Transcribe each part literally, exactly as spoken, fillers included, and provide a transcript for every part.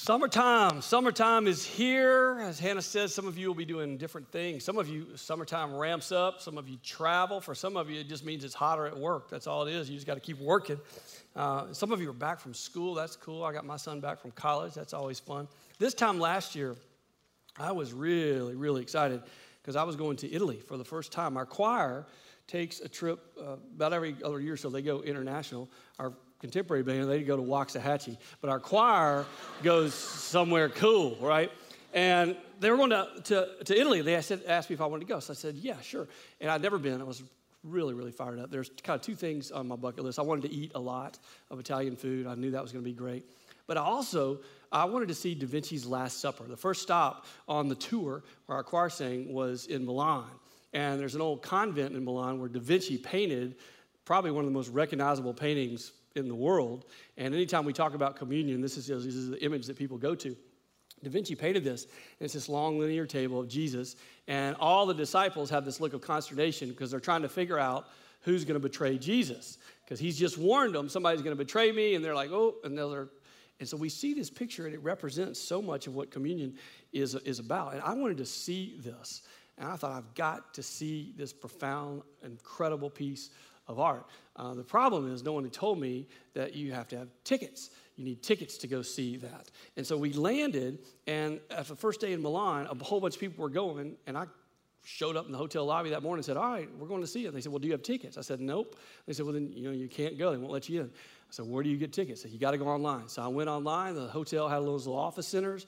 Summertime. Summertime is here. As Hannah says, some of you will be doing different things. Some of you, summertime ramps up. Some of you travel. For some of you, it just means it's hotter at work. That's all it is. You just got to keep working. Uh, some of you are back from school. That's cool. I got my son back from college. That's always fun. This time last year, I was really, really excited because I was going to Italy for the first time. Our choir takes a trip uh, about every other year, so they go international. Our contemporary band, they go to Waxahachie, but our choir goes somewhere cool, right? And they were going to, to, to Italy. They asked, asked me if I wanted to go, so I said, yeah, sure. And I'd never been. I was really, really fired up. There's kind of two things on my bucket list. I wanted to eat a lot of Italian food. I knew that was going to be great. But I also, I wanted to see Da Vinci's Last Supper. The first stop on the tour where our choir sang was in Milan. And there's an old convent in Milan where Da Vinci painted probably one of the most recognizable paintings in the world. And anytime we talk about communion, this is, this is the image that people go to. Da Vinci painted this, and it's this long linear table of Jesus, and all the disciples have this look of consternation because they're trying to figure out who's going to betray Jesus, because he's just warned them, somebody's going to betray me, and they're like, oh, and they're, and so we see this picture, and it represents so much of what communion is, is about, and I wanted to see this, and I thought, I've got to see this profound, incredible piece of art. Uh, the problem is no one had told me that you have to have tickets. You need tickets to go see that. And so we landed, and after the first day in Milan, a whole bunch of people were going, and I showed up in the hotel lobby that morning and said, all right, we're going to see it. And they said, well, do you have tickets? I said, nope. They said, well, then, you know, you can't go. They won't let you in. I said, where do you get tickets? They said, you got to go online. So I went online. The hotel had those little office centers.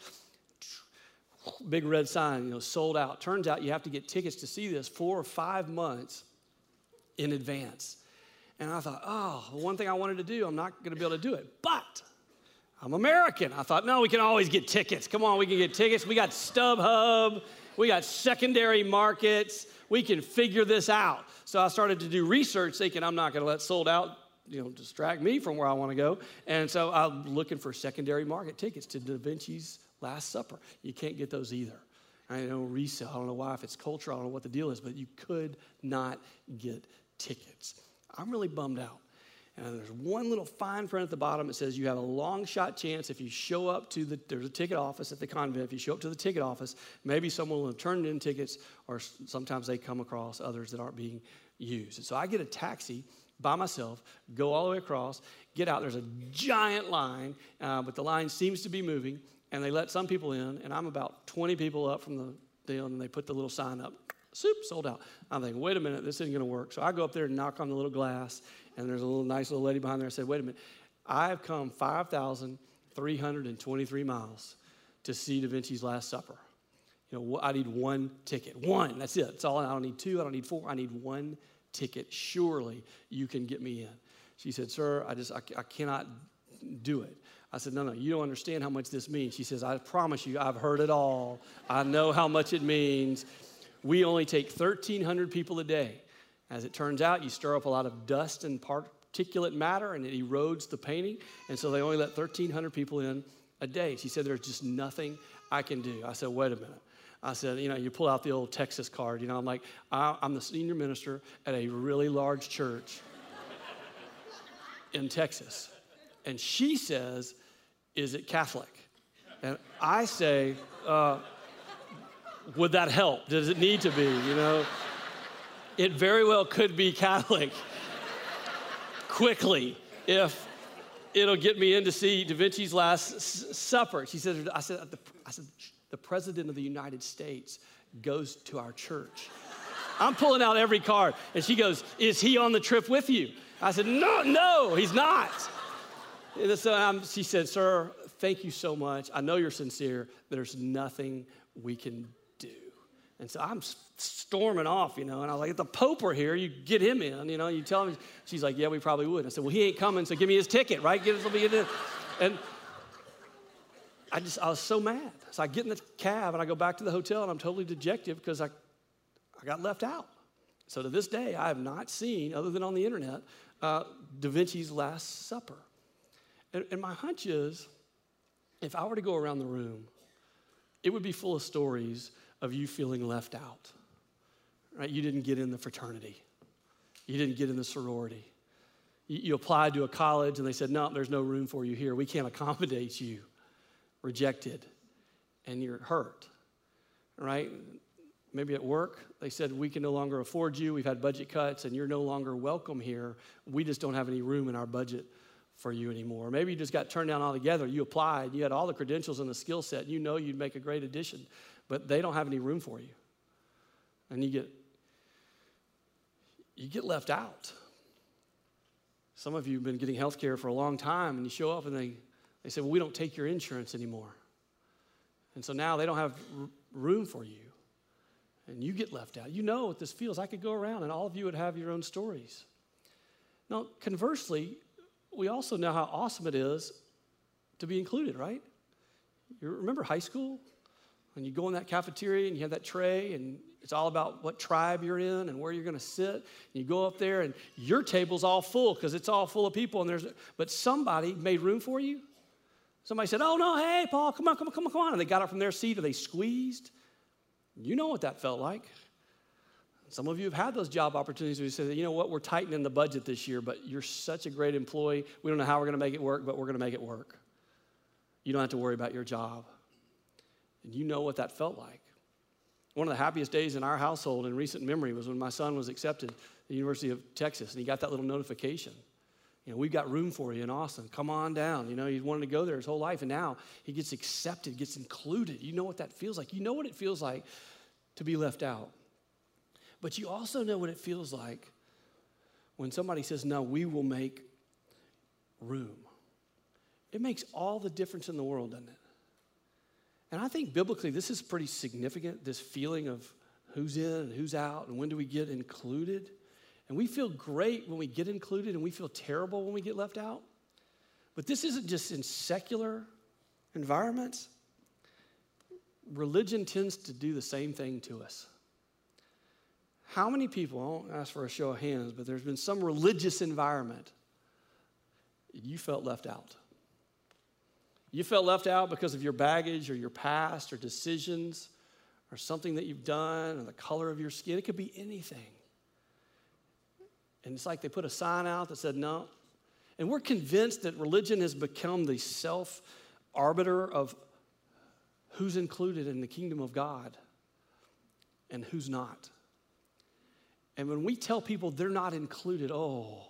Big red sign, you know, sold out. Turns out you have to get tickets to see this four or five months in advance. And I thought, oh, well, one thing I wanted to do, I'm not going to be able to do it. But I'm American. I thought, no, we can always get tickets. Come on, we can get tickets. We got StubHub. We got secondary markets. We can figure this out. So I started to do research thinking I'm not going to let sold out, you know, distract me from where I want to go. And so I'm looking for secondary market tickets to Da Vinci's Last Supper. You can't get those either. I know resale. I don't know why, if it's culture. I don't know what the deal is, but you could not get tickets. I'm really bummed out. And there's one little fine print at the bottom that says you have a long shot chance if you show up to the, there's a ticket office at the convent, if you show up to the ticket office, maybe someone will have turned in tickets, or sometimes they come across others that aren't being used. And so I get a taxi by myself, go all the way across, get out. There's a giant line, uh, but the line seems to be moving, and they let some people in, and I'm about twenty people up from the deal, and they put the little sign up. Soup sold out. I'm thinking, wait a minute, this isn't going to work. So I go up there and knock on the little glass, and there's a little nice little lady behind there. I said, wait a minute, I've come five thousand three hundred twenty-three miles to see Da Vinci's Last Supper. You know, I need one ticket. One, that's it. That's all. I don't need two. I don't need four. I need one ticket. Surely you can get me in. She said, sir, I just, I, I cannot do it. I said, no, no, you don't understand how much this means. She says, I promise you, I've heard it all. I know how much it means. We only take thirteen hundred people a day. As it turns out, you stir up a lot of dust and particulate matter, and it erodes the painting, and so they only let thirteen hundred people in a day. She said, there's just nothing I can do. I said, wait a minute. I said, you know, you pull out the old Texas card. You know, I'm like, I'm the senior minister at a really large church in Texas. And she says, is it Catholic? And I say, uh, would that help? Does it need to be, you know? It very well could be Catholic quickly if it'll get me in to see Da Vinci's Last S- Supper. She said, I said, the, I said, the President of the United States goes to our church. I'm pulling out every card. And she goes, is he on the trip with you? I said, no, no, he's not. And so I'm, she said, sir, thank you so much. I know you're sincere. There's nothing we can do. And so I'm storming off, you know, and I was like, if the Pope were here, you get him in, you know, you tell him. She's like, yeah, we probably would. I said, well, he ain't coming, so give me his ticket, right? Give us, get in. And I just, I was so mad. So I get in the cab, and I go back to the hotel, and I'm totally dejected because I, I got left out. So to this day, I have not seen, other than on the internet, uh, Da Vinci's Last Supper. And, and my hunch is, if I were to go around the room, it would be full of stories of you feeling left out, right? You didn't get in the fraternity. You didn't get in the sorority. You, you applied to a college, and they said, no, there's no room for you here. We can't accommodate you. rejected, and you're hurt, right? Maybe at work, they said, we can no longer afford you. We've had budget cuts, and you're no longer welcome here. We just don't have any room in our budget for you anymore. Maybe you just got turned down altogether. You applied. You had all the credentials and the skill set. You know you'd make a great addition, but they don't have any room for you. And you get, you get left out. Some of you have been getting health care for a long time, and you show up, and they, they say, well, we don't take your insurance anymore. And so now they don't have r- room for you. And you get left out. You know what this feels. I could go around and all of you would have your own stories. Now, conversely, we also know how awesome it is to be included, right? You remember high school? When you go in that cafeteria and you have that tray and it's all about what tribe you're in and where you're going to sit. And you go up there and your table's all full because it's all full of people. And there's, but somebody made room for you. Somebody said, oh, no, hey, Paul, come on, come on, come on, come on. And they got up from their seat or they squeezed. You know what that felt like. Some of you have had those job opportunities where you say, you know what, we're tightening the budget this year, but you're such a great employee. We don't know how we're going to make it work, but we're going to make it work. You don't have to worry about your job. And you know what that felt like. One of the happiest days in our household in recent memory was when my son was accepted at the University of Texas, and he got that little notification. You know, we've got room for you in Austin. Come on down. You know, he wanted to go there his whole life, and now he gets accepted, gets included. You know what that feels like. You know what it feels like to be left out. But you also know what it feels like when somebody says, no, we will make room. It makes all the difference in the world, doesn't it? And I think biblically this is pretty significant, this feeling of who's in and who's out and when do we get included. And we feel great when we get included and we feel terrible when we get left out. But this isn't just in secular environments. Religion tends to do the same thing to us. How many people, I won't ask for a show of hands, but there's been some religious environment you felt left out? You felt left out because of your baggage or your past or decisions or something that you've done or the color of your skin. It could be anything. And it's like they put a sign out that said no. And we're convinced that religion has become the self-arbiter of who's included in the kingdom of God and who's not. And when we tell people they're not included, oh,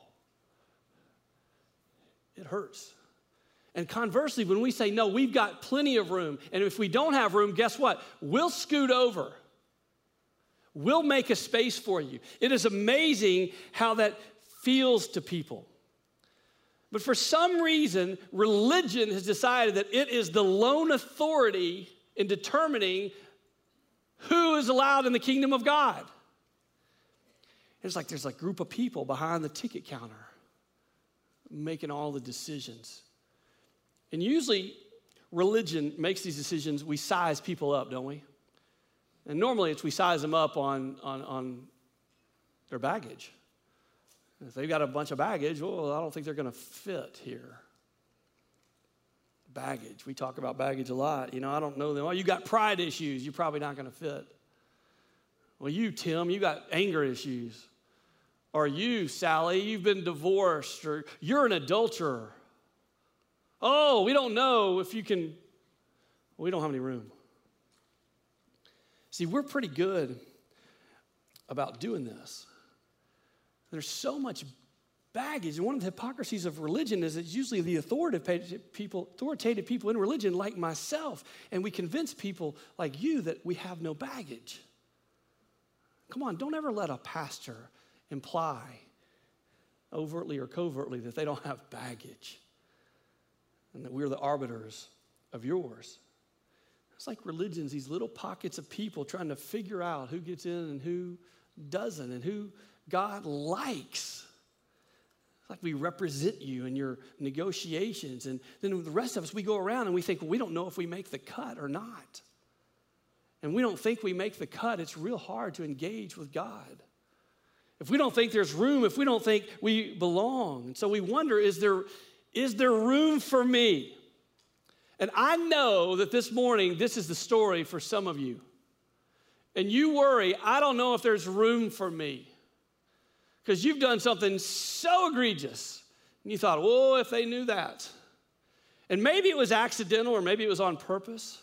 it hurts. And conversely, when we say, no, we've got plenty of room, and if we don't have room, guess what? We'll scoot over. We'll make a space for you. It is amazing how that feels to people. But for some reason, religion has decided that it is the lone authority in determining who is allowed in the kingdom of God. It's like there's a group of people behind the ticket counter making all the decisions. And usually, religion makes these decisions. We size people up, don't we? And normally, it's we size them up on, on, on their baggage. If they've got a bunch of baggage, well, I don't think they're going to fit here. Baggage. We talk about baggage a lot. You know, I don't know them. Oh, you got pride issues. You're probably not going to fit. Well, you, Tim, you got anger issues. Or you, Sally, you've been divorced. Or you're an adulterer. Oh, we don't know if you can. We don't have any room. See, we're pretty good about doing this. There's so much baggage. And one of the hypocrisies of religion is it's usually the authoritative people, authoritative people in religion like myself. And we convince people like you that we have no baggage. Come on, don't ever let a pastor imply overtly or covertly that they don't have baggage and that we're the arbiters of yours. It's like religion's these little pockets of people trying to figure out who gets in and who doesn't and who God likes. It's like we represent you in your negotiations. And then the rest of us, we go around and we think, well, we don't know if we make the cut or not. And we don't think we make the cut. It's real hard to engage with God. If we don't think there's room, if we don't think we belong. And so we wonder, is there, is there room for me? And I know that this morning, this is the story for some of you. And you worry, I don't know if there's room for me. Because you've done something so egregious. And you thought, whoa, if they knew that. And maybe it was accidental or maybe it was on purpose.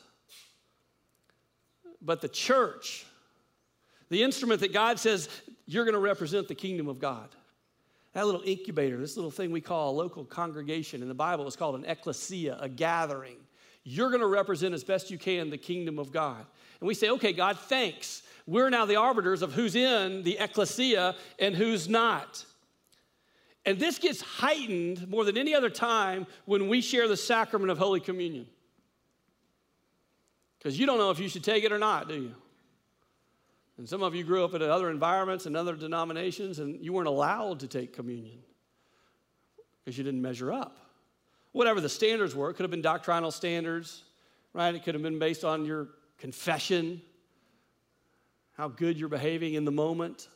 But the church, the instrument that God says you're going to represent the kingdom of God. That little incubator, this little thing we call a local congregation. In the Bible, it's called an ecclesia, a gathering. You're going to represent as best you can the kingdom of God. And we say, okay, God, thanks. We're now the arbiters of who's in the ecclesia and who's not. And this gets heightened more than any other time when we share the sacrament of Holy Communion. Because you don't know if you should take it or not, do you? And some of you grew up in other environments and other denominations, and you weren't allowed to take communion because you didn't measure up. Whatever the standards were, it could have been doctrinal standards, right? It could have been based on your confession, how good you're behaving in the moment.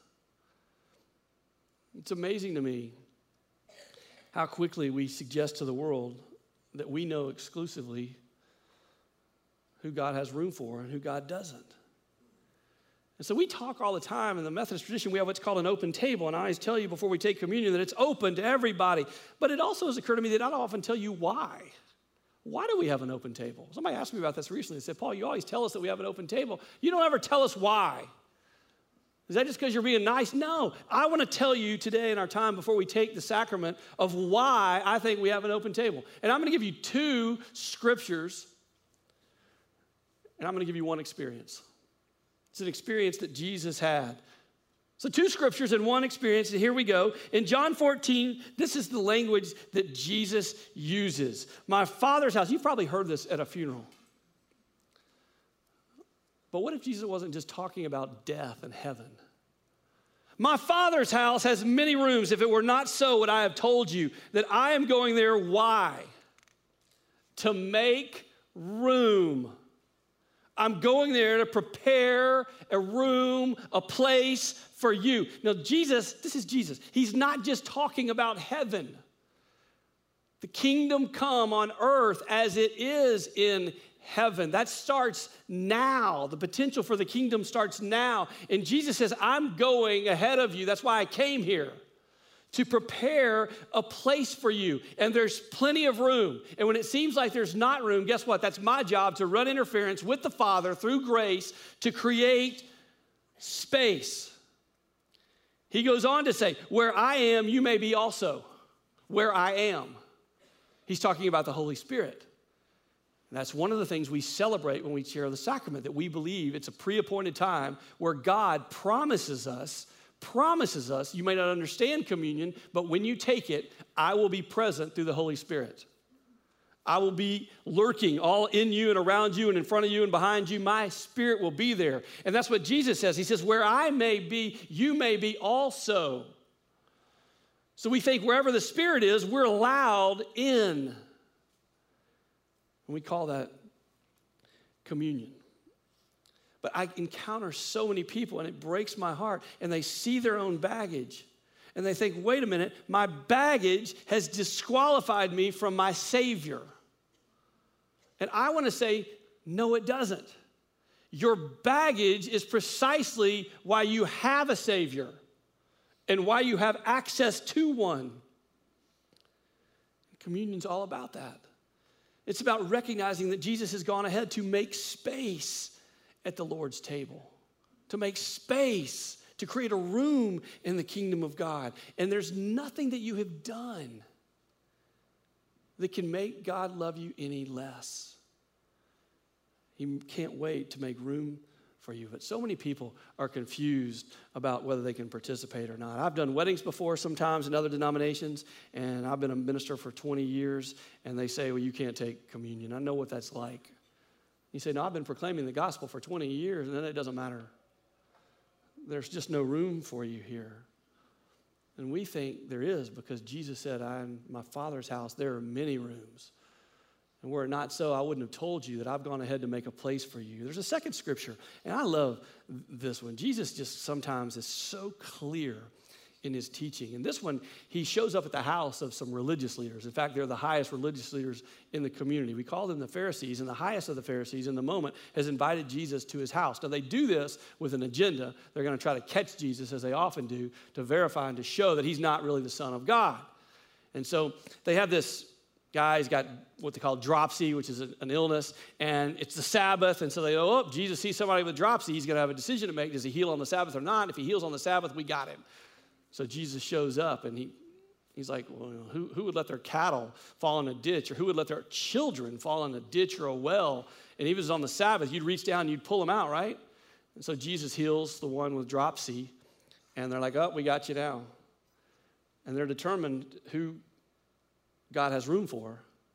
It's amazing to me how quickly we suggest to the world that we know exclusively who God has room for and who God doesn't. And so we talk all the time in the Methodist tradition. We have what's called an open table. And I always tell you before we take communion that it's open to everybody. But it also has occurred to me that I don't often tell you why. Why do we have an open table? Somebody asked me about this recently. They said, Paul, you always tell us that we have an open table. You don't ever tell us why. Is that just because you're being nice? No. I want to tell you today in our time before we take the sacrament of why I think we have an open table. And I'm going to give you two scriptures, and I'm going to give you one experience. It's an experience that Jesus had. So two scriptures and one experience, and here we go. In John fourteen, this is the language that Jesus uses. My Father's house. You've probably heard this at a funeral. But what if Jesus wasn't just talking about death and heaven? My Father's house has many rooms. If it were not so, would I have told you that I am going there? Why? To make room. I'm going there to prepare a room, a place for you. Now, Jesus, this is Jesus. He's not just talking about heaven. The kingdom come on earth as it is in heaven. That starts now. The potential for the kingdom starts now. And Jesus says, I'm going ahead of you. That's why I came here. To prepare a place for you. And there's plenty of room. And when it seems like there's not room, guess what? That's my job to run interference with the Father through grace to create space. He goes on to say, where I am, you may be also. Where I am. He's talking about the Holy Spirit. And that's one of the things we celebrate when we share the sacrament, that we believe it's a pre-appointed time where God promises us promises us, you may not understand communion, but when you take it, I will be present through the Holy Spirit. I will be lurking all in you and around you and in front of you and behind you. My Spirit will be there. And that's what Jesus says. He says, where I may be, you may be also. So we think wherever the Spirit is, we're allowed in. And we call that communion. But I encounter so many people, and it breaks my heart, and they see their own baggage, and they think, wait a minute, my baggage has disqualified me from my Savior. And I want to say, no, it doesn't. Your baggage is precisely why you have a Savior and why you have access to one. Communion's all about that. It's about recognizing that Jesus has gone ahead to make space at the Lord's table, to make space, to create a room in the kingdom of God. And there's nothing that you have done that can make God love you any less. He can't wait to make room for you. But so many people are confused about whether they can participate or not. I've done weddings before sometimes in other denominations, and I've been a minister for twenty years, and they say, well, you can't take communion. I know what that's like. You say, no, I've been proclaiming the gospel for twenty years, and then it doesn't matter. There's just no room for you here. And we think there is, because Jesus said, I am my Father's house, there are many rooms. And were it not so, I wouldn't have told you that I've gone ahead to make a place for you. There's a second scripture, and I love this one. Jesus just sometimes is so clear in his teaching. And this one, he shows up at the house of some religious leaders. In fact, they're the highest religious leaders in the community. We call them the Pharisees, and the highest of the Pharisees in the moment has invited Jesus to his house. Now, they do this with an agenda. They're going to try to catch Jesus, as they often do, to verify and to show that he's not really the Son of God. And so they have this guy's got what they call dropsy, which is an illness, and it's the Sabbath, and so they go, oh, Jesus sees somebody with dropsy, he's going to have a decision to make. Does he heal on the Sabbath or not? If he heals on the Sabbath, we got him. So Jesus shows up, and he he's like, well, who, who would let their cattle fall in a ditch, or who would let their children fall in a ditch or a well? And even if it was on the Sabbath, you'd reach down and you'd pull them out, right? And so Jesus heals the one with dropsy, and they're like, oh, we got you now. And they're determined who God has room for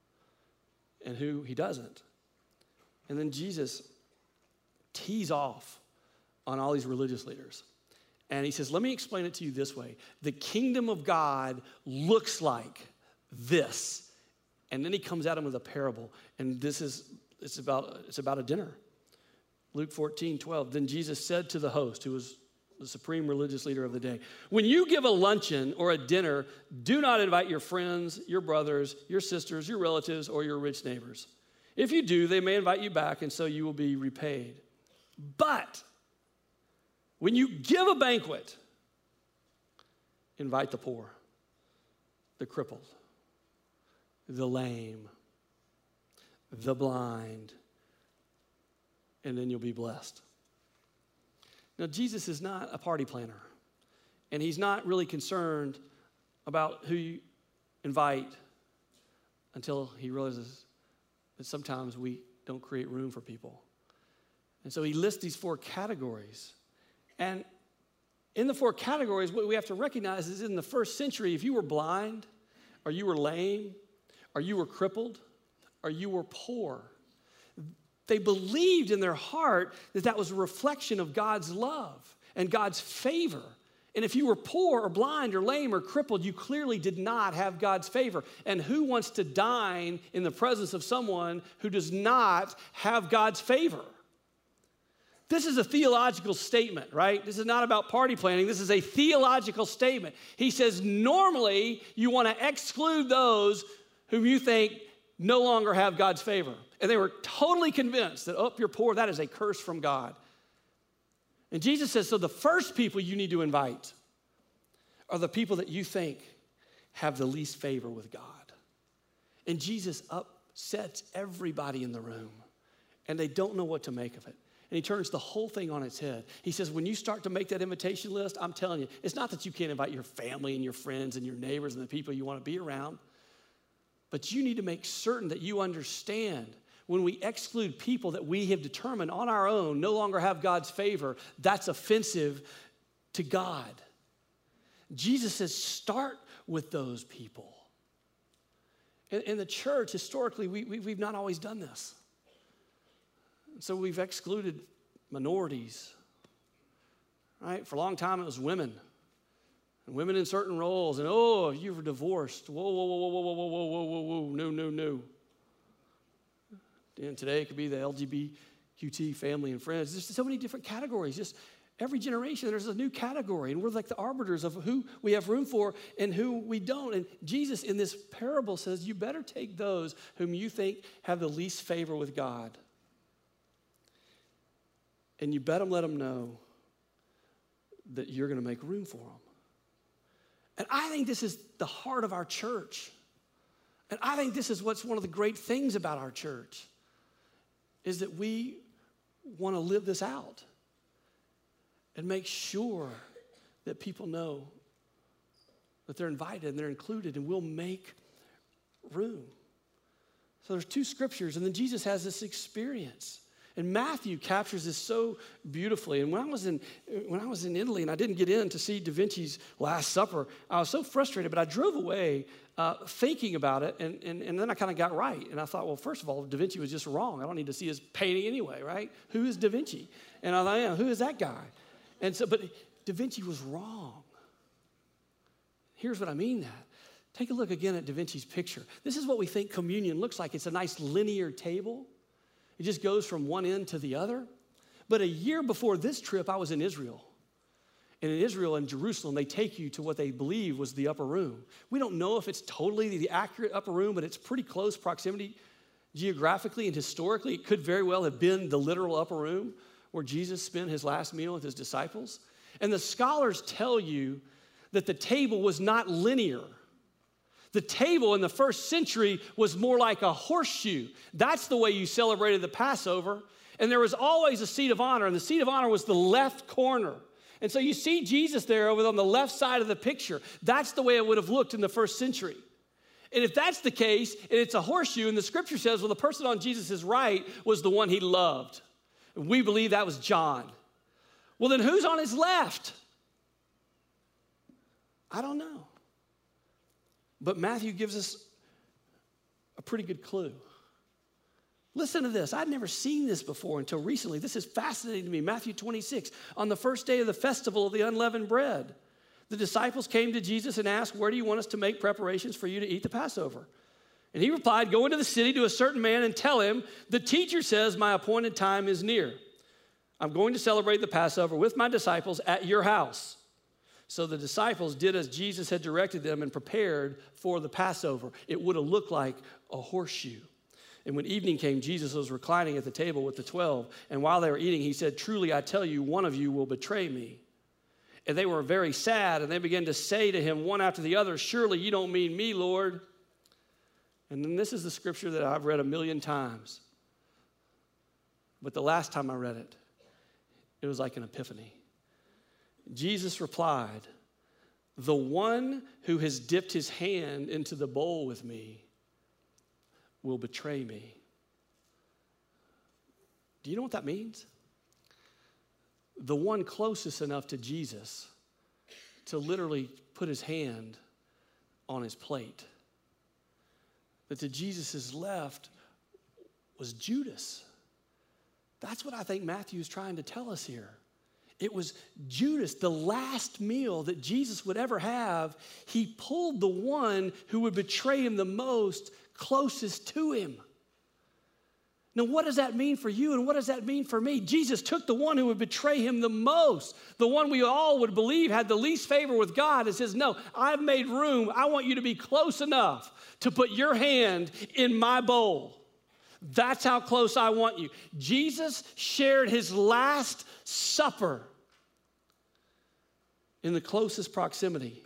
and who he doesn't. And then Jesus tees off on all these religious leaders. And he says, let me explain it to you this way. The kingdom of God looks like this. And then he comes at him with a parable. And this is, it's about, it's about a dinner. Luke fourteen, twelve. Then Jesus said to the host, who was the supreme religious leader of the day, when you give a luncheon or a dinner, do not invite your friends, your brothers, your sisters, your relatives, or your rich neighbors. If you do, they may invite you back, and so you will be repaid. But when you give a banquet, invite the poor, the crippled, the lame, the blind, and then you'll be blessed. Now, Jesus is not a party planner, and he's not really concerned about who you invite until he realizes that sometimes we don't create room for people. And so he lists these four categories. And in the four categories, what we have to recognize is in the first century, if you were blind, or you were lame, or you were crippled, or you were poor, they believed in their heart that that was a reflection of God's love and God's favor. And if you were poor or blind or lame or crippled, you clearly did not have God's favor. And who wants to dine in the presence of someone who does not have God's favor? This is a theological statement, right? This is not about party planning. This is a theological statement. He says, normally, you want to exclude those whom you think no longer have God's favor. And they were totally convinced that, oh, you're poor, that is a curse from God. And Jesus says, so the first people you need to invite are the people that you think have the least favor with God. And Jesus upsets everybody in the room, and they don't know what to make of it. And he turns the whole thing on its head. He says, when you start to make that invitation list, I'm telling you, it's not that you can't invite your family and your friends and your neighbors and the people you want to be around, but you need to make certain that you understand when we exclude people that we have determined on our own no longer have God's favor, that's offensive to God. Jesus says, start with those people. In, in the church, historically, we, we, we've not always done this. So we've excluded minorities, right? For a long time, it was women. And women in certain roles. And, oh, you were divorced. Whoa, whoa, whoa, whoa, whoa, whoa, whoa, whoa, whoa, whoa, no, no, no. And today it could be the L G B T Q family and friends. There's so many different categories. Just every generation, there's a new category. And we're like the arbiters of who we have room for and who we don't. And Jesus in this parable says, you better take those whom you think have the least favor with God. And you better let them know that you're going to make room for them. And I think this is the heart of our church. And I think this is what's one of the great things about our church, is that we want to live this out and make sure that people know that they're invited and they're included, and we'll make room. So there's two scriptures, and then Jesus has this experience. And Matthew captures this so beautifully. And when I was in when I was in Italy and I didn't get in to see Da Vinci's Last Supper, I was so frustrated, but I drove away uh, thinking about it, and, and, and then I kind of got right. And I thought, well, first of all, Da Vinci was just wrong. I don't need to see his painting anyway, right? Who is Da Vinci? And I thought, yeah, who is that guy? And so, but Da Vinci was wrong. Here's what I mean that. Take a look again at Da Vinci's picture. This is what we think communion looks like. It's a nice linear table. It just goes from one end to the other. But a year before this trip, I was in Israel. And in Israel and Jerusalem, they take you to what they believe was the upper room. We don't know if it's totally the accurate upper room, but it's pretty close proximity geographically and historically. It could very well have been the literal upper room where Jesus spent his last meal with his disciples. And the scholars tell you that the table was not linear. The table in the first century was more like a horseshoe. That's the way you celebrated the Passover. And there was always a seat of honor, and the seat of honor was the left corner. And so you see Jesus there over on the left side of the picture. That's the way it would have looked in the first century. And if that's the case, and it's a horseshoe, and the scripture says, well, the person on Jesus' right was the one he loved. And we believe that was John. Well, then who's on his left? I don't know. But Matthew gives us a pretty good clue. Listen to this. I'd never seen this before until recently. This is fascinating to me. Matthew twenty-six, on the first day of the festival of the unleavened bread, the disciples came to Jesus and asked, where do you want us to make preparations for you to eat the Passover? And he replied, go into the city to a certain man and tell him, the teacher says my appointed time is near. I'm going to celebrate the Passover with my disciples at your house. So the disciples did as Jesus had directed them and prepared for the Passover. It would have looked like a horseshoe. And when evening came, Jesus was reclining at the table with the twelve. And while they were eating, he said, truly, I tell you, one of you will betray me. And they were very sad, and they began to say to him one after the other, surely you don't mean me, Lord. And then this is the scripture that I've read a million times. But the last time I read it, it was like an epiphany. Jesus replied, the one who has dipped his hand into the bowl with me will betray me. Do you know what that means? The one closest enough to Jesus to literally put his hand on his plate. But to Jesus' left was Judas. That's what I think Matthew is trying to tell us here. It was Judas, the last meal that Jesus would ever have. He pulled the one who would betray him the most closest to him. Now, what does that mean for you and what does that mean for me? Jesus took the one who would betray him the most, the one we all would believe had the least favor with God, and says, no, I've made room. I want you to be close enough to put your hand in my bowl. That's how close I want you. Jesus shared his last supper in the closest proximity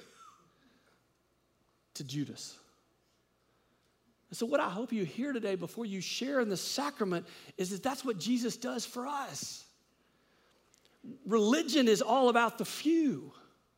to Judas. And so what I hope you hear today before you share in the sacrament is that that's what Jesus does for us. Religion is all about the few.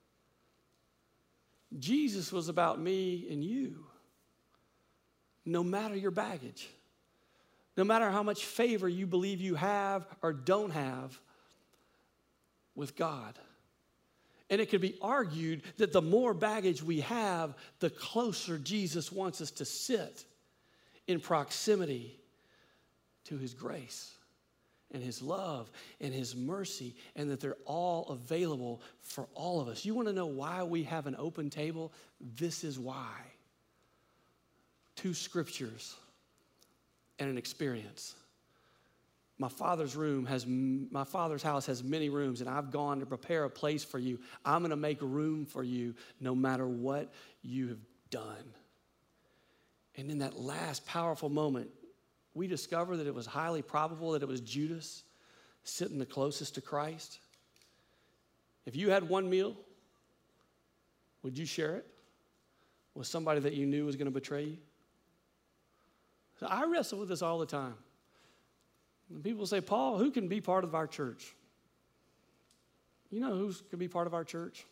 Jesus was about me and you. No matter your baggage, no matter how much favor you believe you have or don't have with God. And it could be argued that the more baggage we have, the closer Jesus wants us to sit in proximity to his grace and his love and his mercy, and that they're all available for all of us. You want to know why we have an open table? This is why. Two scriptures and an experience. My father's room has, my father's house has many rooms, and I've gone to prepare a place for you. I'm going to make room for you no matter what you have done. And in that last powerful moment, we discover that it was highly probable that it was Judas sitting the closest to Christ. If you had one meal, would you share it with somebody that you knew was going to betray you? So I wrestle with this all the time. And people say, Paul, who can be part of our church? You know who can be part of our church?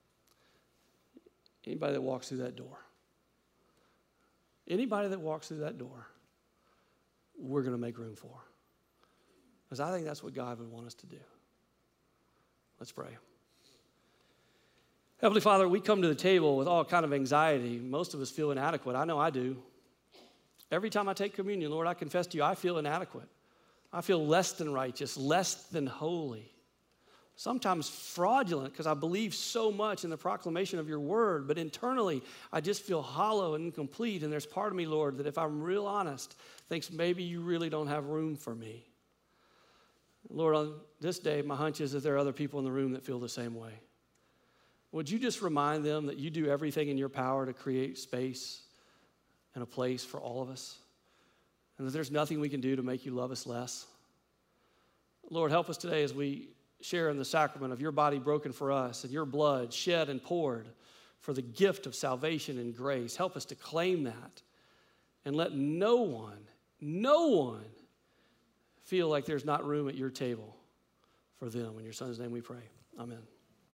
Anybody that walks through that door. Anybody that walks through that door, we're going to make room for. Because I think that's what God would want us to do. Let's pray. Heavenly Father, we come to the table with all kind of anxiety. Most of us feel inadequate. I know I do. Every time I take communion, Lord, I confess to you, I feel inadequate. I feel less than righteous, less than holy. Sometimes fraudulent because I believe so much in the proclamation of your word, but internally I just feel hollow and incomplete. And there's part of me, Lord, that if I'm real honest, thinks maybe you really don't have room for me. Lord, on this day, my hunch is that there are other people in the room that feel the same way. Would you just remind them that you do everything in your power to create space and a place for all of us, and that there's nothing we can do to make you love us less? Lord, help us today as we share in the sacrament of your body broken for us and your blood shed and poured for the gift of salvation and grace. Help us to claim that and let no one, no one feel like there's not room at your table for them. In your Son's name we pray. Amen.